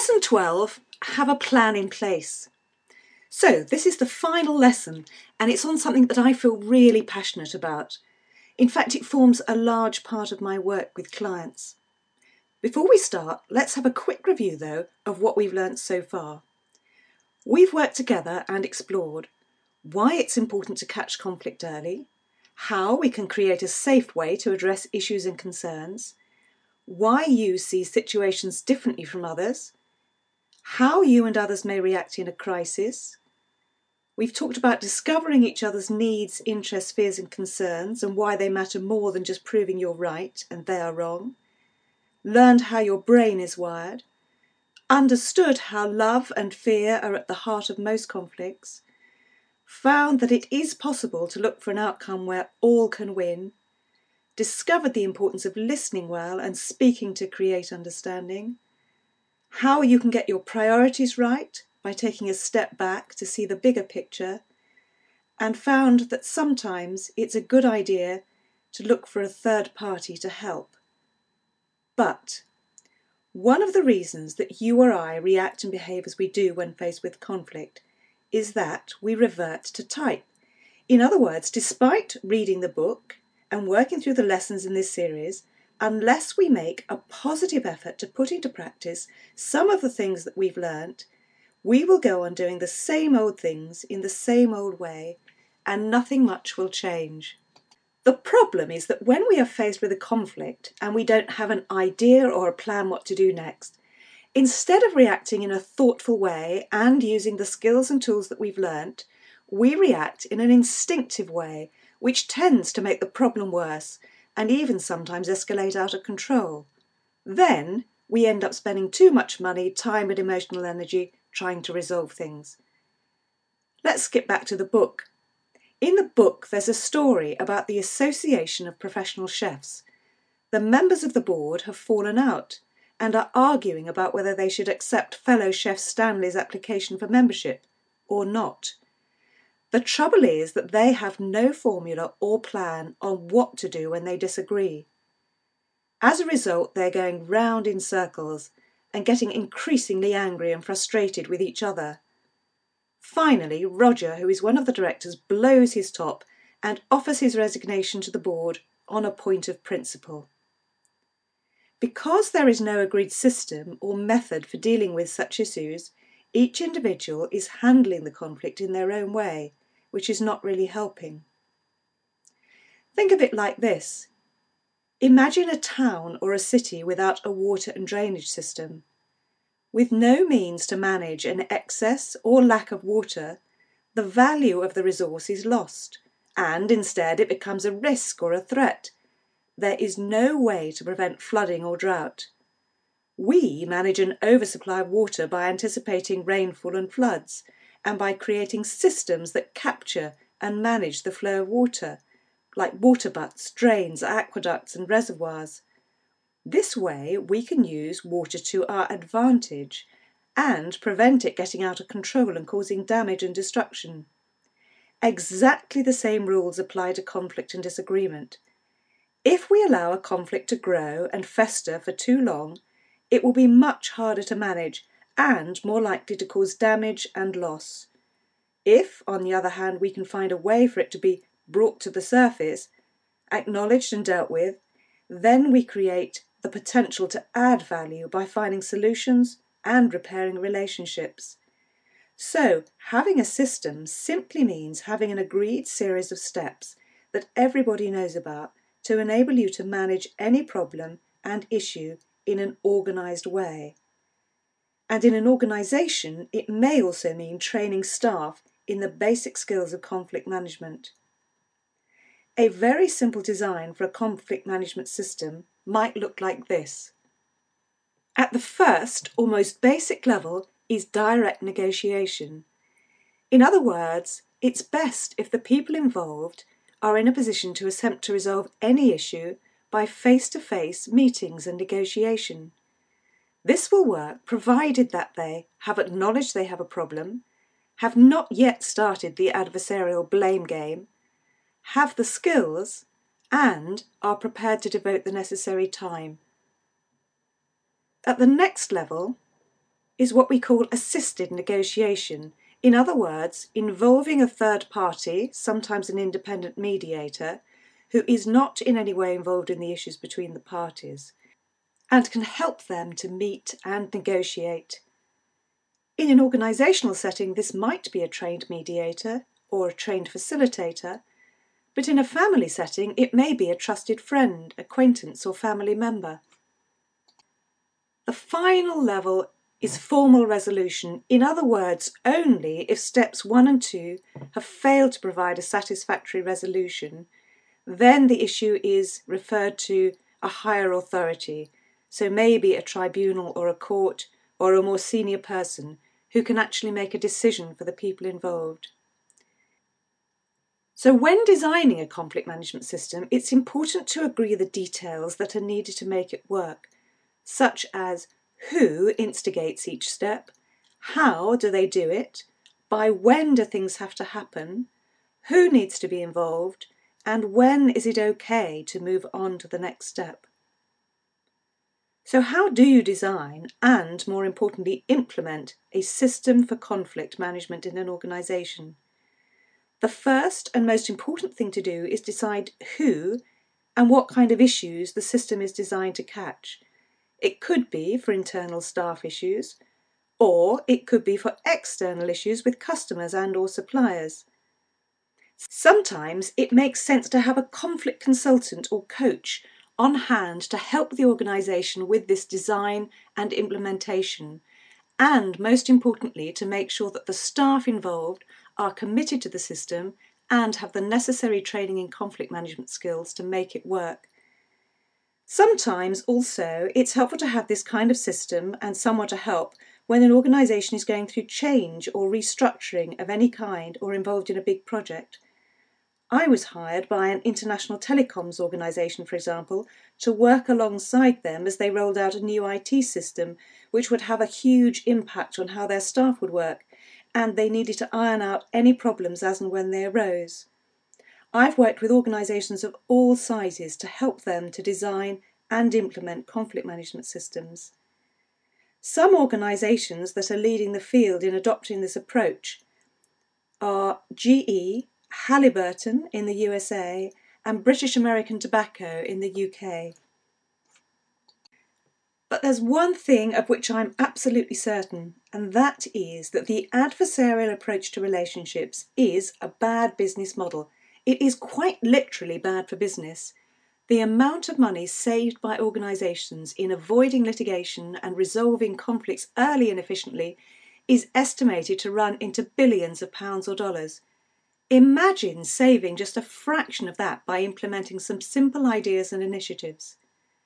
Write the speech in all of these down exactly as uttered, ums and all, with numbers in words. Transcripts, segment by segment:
Lesson twelve, have a plan in place. So this is the final lesson, and it's on something that I feel really passionate about. In fact, it forms a large part of my work with clients. Before we start, let's have a quick review though of what we've learnt so far. We've worked together and explored why it's important to catch conflict early, how we can create a safe way to address issues and concerns, why you see situations differently from others, how you and others may react in a crisis. We've talked about discovering each other's needs, interests, fears and concerns and why they matter more than just proving you're right and they are wrong. Learned how your brain is wired. Understood how love and fear are at the heart of most conflicts. Found that it is possible to look for an outcome where all can win. Discovered the importance of listening well and speaking to create understanding. How you can get your priorities right by taking a step back to see the bigger picture, and found that sometimes it's a good idea to look for a third party to help. But one of the reasons that you or I react and behave as we do when faced with conflict is that we revert to type. In other words, despite reading the book and working through the lessons in this series, unless we make a positive effort to put into practice some of the things that we've learnt, we will go on doing the same old things in the same old way, and nothing much will change. The problem is that when we are faced with a conflict and we don't have an idea or a plan what to do next, instead of reacting in a thoughtful way and using the skills and tools that we've learnt, we react in an instinctive way, which tends to make the problem worse and even sometimes escalate out of control. Then we end up spending too much money, time and emotional energy trying to resolve things. Let's skip back to the book. In the book there's a story about the Association of Professional Chefs. The members of the board have fallen out and are arguing about whether they should accept fellow chef Stanley's application for membership or not. The trouble is that they have no formula or plan on what to do when they disagree. As a result, they're going round in circles and getting increasingly angry and frustrated with each other. Finally, Roger, who is one of the directors, blows his top and offers his resignation to the board on a point of principle. Because there is no agreed system or method for dealing with such issues, each individual is handling the conflict in their own way, which is not really helping. Think of it like this. Imagine a town or a city without a water and drainage system. With no means to manage an excess or lack of water, the value of the resource is lost, and instead it becomes a risk or a threat. There is no way to prevent flooding or drought. We manage an oversupply of water by anticipating rainfall and floods, and by creating systems that capture and manage the flow of water, like water butts, drains, aqueducts and reservoirs. This way we can use water to our advantage and prevent it getting out of control and causing damage and destruction. Exactly the same rules apply to conflict and disagreement. If we allow a conflict to grow and fester for too long, it will be much harder to manage and more likely to cause damage and loss. If, on the other hand, we can find a way for it to be brought to the surface, acknowledged and dealt with, then we create the potential to add value by finding solutions and repairing relationships. So, having a system simply means having an agreed series of steps that everybody knows about to enable you to manage any problem and issue in an organised way. And in an organisation, it may also mean training staff in the basic skills of conflict management. A very simple design for a conflict management system might look like this. At the first, or most basic level, is direct negotiation. In other words, it's best if the people involved are in a position to attempt to resolve any issue by face-to-face meetings and negotiation. This will work provided that they have acknowledged they have a problem, have not yet started the adversarial blame game, have the skills, and are prepared to devote the necessary time. At the next level, is what we call assisted negotiation. In other words, involving a third party, sometimes an independent mediator, who is not in any way involved in the issues between the parties, and can help them to meet and negotiate. In an organisational setting, this might be a trained mediator or a trained facilitator, but in a family setting, it may be a trusted friend, acquaintance, or family member. The final level is formal resolution, in other words, only if steps one and two have failed to provide a satisfactory resolution, then the issue is referred to a higher authority, so maybe a tribunal or a court or a more senior person who can actually make a decision for the people involved. So when designing a conflict management system, it's important to agree the details that are needed to make it work, such as who instigates each step, how do they do it, by when do things have to happen, who needs to be involved, and when is it okay to move on to the next step. So how do you design and, more importantly, implement a system for conflict management in an organisation? The first and most important thing to do is decide who and what kind of issues the system is designed to catch. It could be for internal staff issues, or it could be for external issues with customers and or suppliers. Sometimes it makes sense to have a conflict consultant or coach on hand to help the organisation with this design and implementation, and most importantly to make sure that the staff involved are committed to the system and have the necessary training in conflict management skills to make it work. Sometimes also it's helpful to have this kind of system and someone to help when an organisation is going through change or restructuring of any kind or involved in a big project. I was hired by an international telecoms organisation, for example, to work alongside them as they rolled out a new I T system which would have a huge impact on how their staff would work, and they needed to iron out any problems as and when they arose. I've worked with organisations of all sizes to help them to design and implement conflict management systems. Some organisations that are leading the field in adopting this approach are G E, Halliburton in the U S A, and British American Tobacco in the U K. But there's one thing of which I'm absolutely certain, and that is that the adversarial approach to relationships is a bad business model. It is quite literally bad for business. The amount of money saved by organisations in avoiding litigation and resolving conflicts early and efficiently is estimated to run into billions of pounds or dollars. Imagine saving just a fraction of that by implementing some simple ideas and initiatives.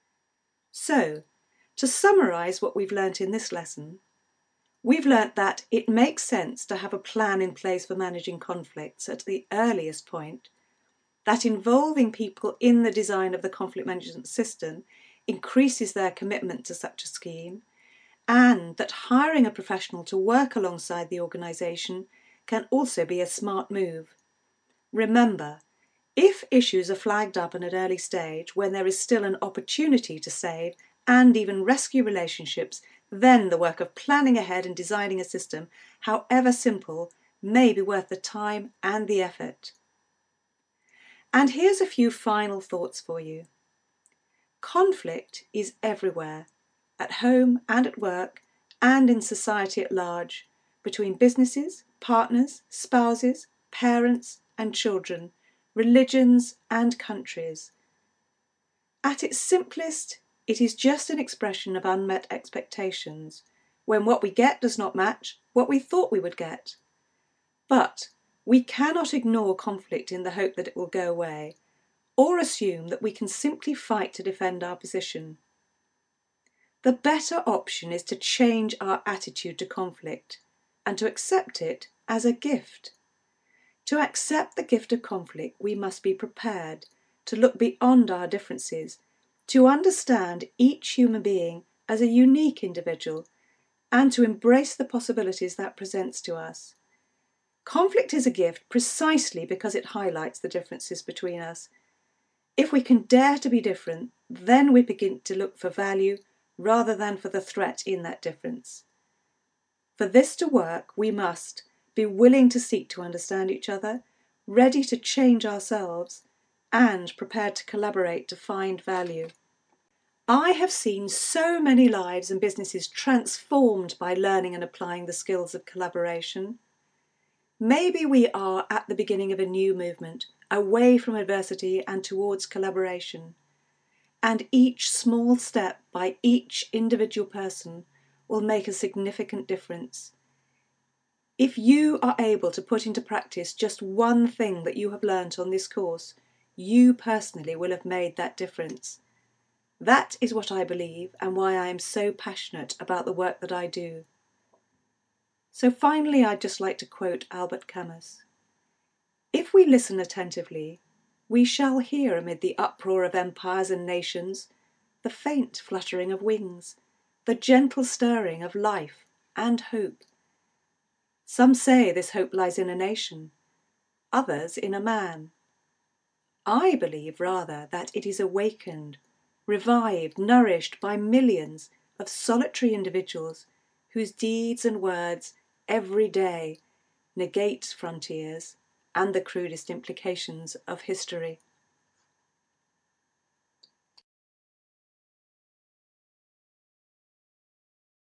So, to summarise what we've learnt in this lesson, we've learnt that it makes sense to have a plan in place for managing conflicts at the earliest point, that involving people in the design of the conflict management system increases their commitment to such a scheme, and that hiring a professional to work alongside the organisation can also be a smart move. Remember, if issues are flagged up at an early stage when there is still an opportunity to save and even rescue relationships, then the work of planning ahead and designing a system, however simple, may be worth the time and the effort. And here's a few final thoughts for you. Conflict is everywhere, at home and at work, and in society at large, between businesses, partners, spouses, parents and children, religions and countries. At its simplest, it is just an expression of unmet expectations, when what we get does not match what we thought we would get. But we cannot ignore conflict in the hope that it will go away, or assume that we can simply fight to defend our position. The better option is to change our attitude to conflict and to accept it as a gift. To accept the gift of conflict, we must be prepared to look beyond our differences, to understand each human being as a unique individual, and to embrace the possibilities that presents to us. Conflict is a gift precisely because it highlights the differences between us. If we can dare to be different, then we begin to look for value rather than for the threat in that difference. For this to work, we must be willing to seek to understand each other, ready to change ourselves, and prepared to collaborate to find value. I have seen so many lives and businesses transformed by learning and applying the skills of collaboration. Maybe we are at the beginning of a new movement, away from adversity and towards collaboration. And each small step by each individual person will make a significant difference. If you are able to put into practice just one thing that you have learnt on this course, you personally will have made that difference. That is what I believe and why I am so passionate about the work that I do. So finally, I'd just like to quote Albert Camus. If we listen attentively, we shall hear amid the uproar of empires and nations the faint fluttering of wings, the gentle stirring of life and hope. Some say this hope lies in a nation, others in a man. I believe rather that it is awakened, revived, nourished by millions of solitary individuals whose deeds and words every day negate frontiers and the crudest implications of history.